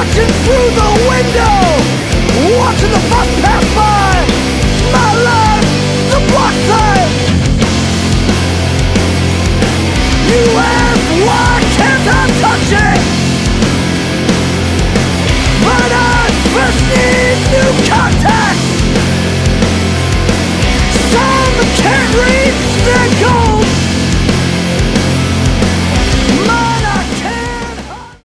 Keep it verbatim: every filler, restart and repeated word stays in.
watching through the window, watching the bus pass by. My life, the block side. You ask why can't I touch it, but I first need new contacts. Some can't reach their goals.